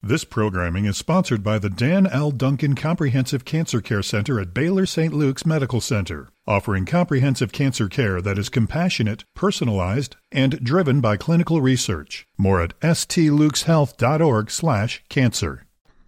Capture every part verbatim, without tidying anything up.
This programming is sponsored by the Dan L. Duncan Comprehensive Cancer Care Center at Baylor Saint Luke's Medical Center, offering comprehensive cancer care that is compassionate, personalized, and driven by clinical research. More at stlukeshealth.org slash cancer.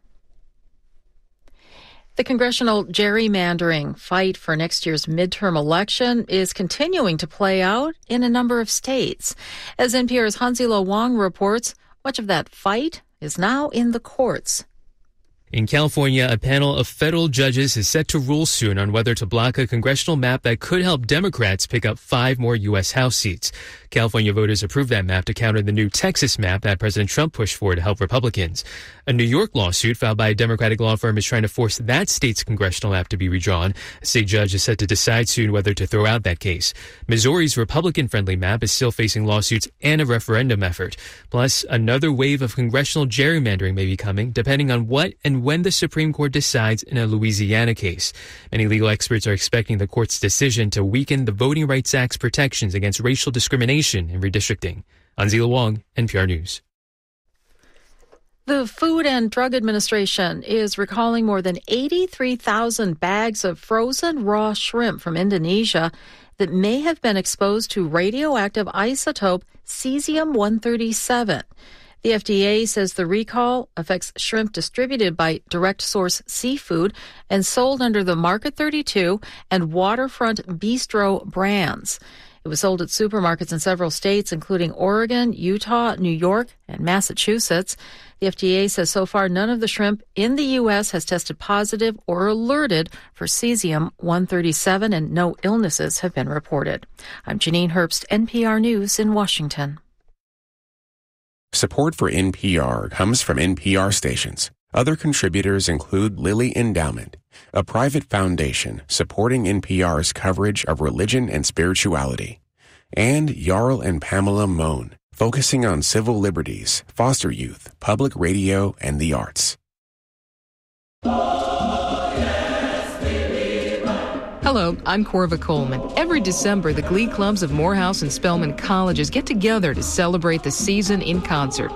The congressional gerrymandering fight for next year's midterm election is continuing to play out in a number of states. As N P R's Hansilo Wang reports, much of that fight is now in the courts. In California, a panel of federal judges is set to rule soon on whether to block a congressional map that could help Democrats pick up five more U S. House seats. California voters approved that map to counter the new Texas map that President Trump pushed for to help Republicans. A New York lawsuit filed by a Democratic law firm is trying to force that state's congressional map to be redrawn. A state judge is set to decide soon whether to throw out that case. Missouri's Republican-friendly map is still facing lawsuits and a referendum effort. Plus, another wave of congressional gerrymandering may be coming, depending on what and when the Supreme Court decides in a Louisiana case. Many legal experts are expecting the court's decision to weaken the Voting Rights Act's protections against racial discrimination and redistricting. Anzila Wong, N P R News. The Food and Drug Administration is recalling more than eighty-three thousand bags of frozen raw shrimp from Indonesia that may have been exposed to radioactive isotope cesium one thirty-seven. The F D A says the recall affects shrimp distributed by Direct Source Seafood and sold under the Market thirty-two and Waterfront Bistro brands. It was sold at supermarkets in several states, including Oregon, Utah, New York, and Massachusetts. The F D A says so far none of the shrimp in the U S has tested positive or alerted for cesium one thirty-seven, and no illnesses have been reported. I'm Janine Herbst, N P R News in Washington. Support for N P R comes from N P R stations. Other contributors include Lilly Endowment, a private foundation supporting N P R's coverage of religion and spirituality, and Jarl and Pamela Mohn, focusing on civil liberties, foster youth, public radio, and the arts. Hello, I'm Corva Coleman. Every December, the Glee Clubs of Morehouse and Spelman Colleges get together to celebrate the season in concert.